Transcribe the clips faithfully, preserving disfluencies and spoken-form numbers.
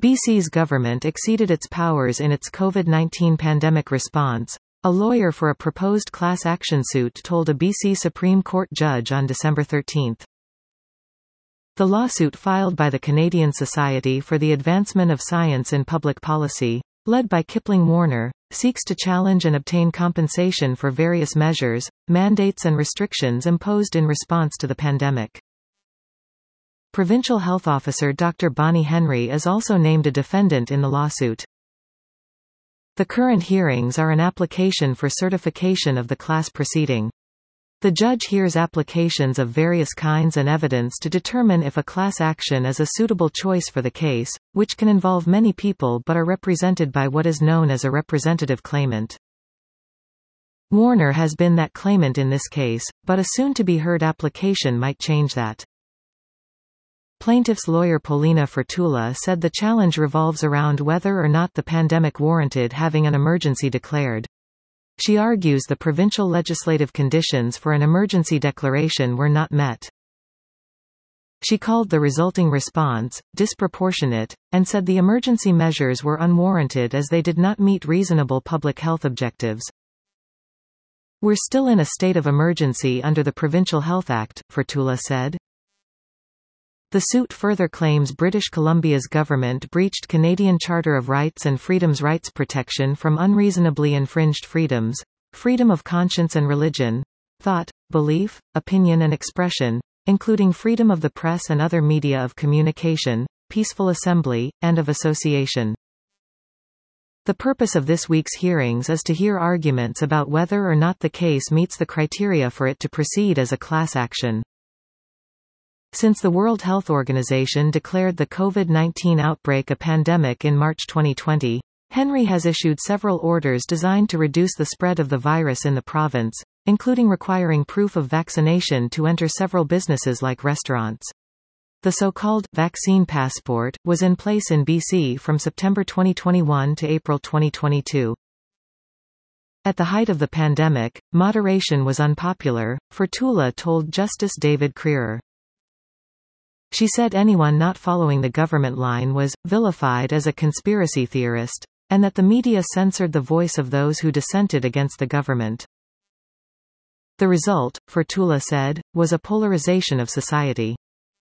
B C's government exceeded its powers in its COVID nineteen pandemic response, a lawyer for a proposed class action suit told a B C Supreme Court judge on December thirteenth. The lawsuit filed by the Canadian Society for the Advancement of Science in Public Policy, led by Kipling Warner, seeks to challenge and obtain compensation for various measures, mandates and restrictions imposed in response to the pandemic. Provincial Health Officer Doctor Bonnie Henry is also named a defendant in the lawsuit. The current hearings are an application for certification of the class proceeding. The judge hears applications of various kinds and evidence to determine if a class action is a suitable choice for the case, which can involve many people but are represented by what is known as a representative claimant. Warner has been that claimant in this case, but a soon-to-be-heard application might change that. Plaintiff's lawyer Polina Fertula said the challenge revolves around whether or not the pandemic warranted having an emergency declared. She argues the provincial legislative conditions for an emergency declaration were not met. She called the resulting response disproportionate, and said the emergency measures were unwarranted as they did not meet reasonable public health objectives. "We're still in a state of emergency under the Provincial Health Act," Fertula said. The suit further claims British Columbia's government breached Canadian Charter of Rights and Freedoms rights protection from unreasonably infringed freedoms, freedom of conscience and religion, thought, belief, opinion and expression, including freedom of the press and other media of communication, peaceful assembly, and of association. The purpose of this week's hearings is to hear arguments about whether or not the case meets the criteria for it to proceed as a class action. Since the World Health Organization declared the COVID nineteen outbreak a pandemic in March twenty twenty, Henry has issued several orders designed to reduce the spread of the virus in the province, including requiring proof of vaccination to enter several businesses like restaurants. The so-called vaccine passport was in place in B C from September twenty twenty-one to April twenty twenty-two. At the height of the pandemic, moderation was unpopular, Fertula told Justice David Crerar. She said anyone not following the government line was vilified as a conspiracy theorist, and that the media censored the voice of those who dissented against the government. The result, Fertula said, was a polarization of society.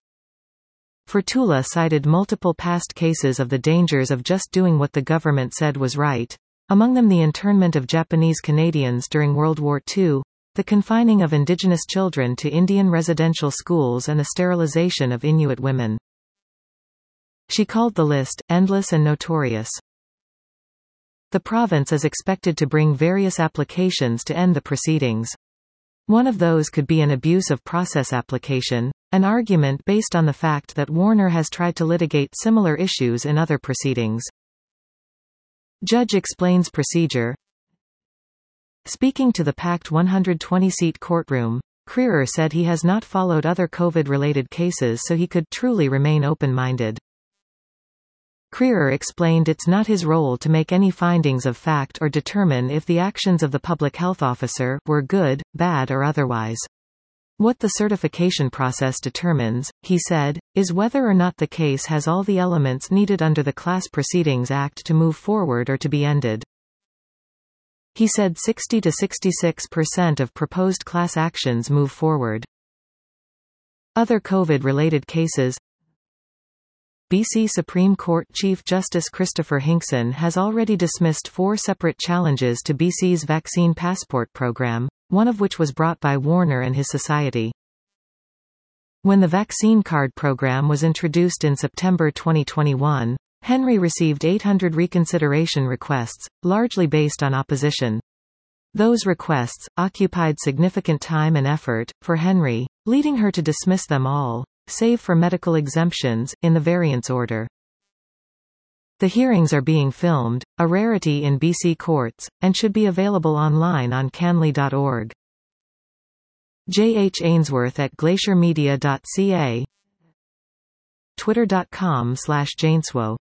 Fertula cited multiple past cases of the dangers of just doing what the government said was right, among them the internment of Japanese Canadians during World War Two, the confining of Indigenous children to Indian residential schools and the sterilization of Inuit women. She called the list endless and notorious. The province is expected to bring various applications to end the proceedings. One of those could be an abuse of process application, an argument based on the fact that Warner has tried to litigate similar issues in other proceedings. Judge explains procedure. Speaking to the packed one hundred twenty seat courtroom, Crerar said he has not followed other COVID-related cases so he could truly remain open-minded. Crerar explained it's not his role to make any findings of fact or determine if the actions of the public health officer were good, bad or otherwise. What the certification process determines, he said, is whether or not the case has all the elements needed under the Class Proceedings Act to move forward or to be ended. He said sixty to sixty-six percent of proposed class actions move forward. Other COVID-related cases. B C Supreme Court Chief Justice Christopher Hinkson has already dismissed four separate challenges to B C's vaccine passport program, one of which was brought by Warner and his society. When the vaccine card program was introduced in September twenty twenty-one, Henry received eight hundred reconsideration requests, largely based on opposition. Those requests occupied significant time and effort for Henry, leading her to dismiss them all, save for medical exemptions, in the variance order. The hearings are being filmed, a rarity in B C courts, and should be available online on canley dot org. J H Ainsworth at glacier media dot c a, twitter dot com slash Janeswo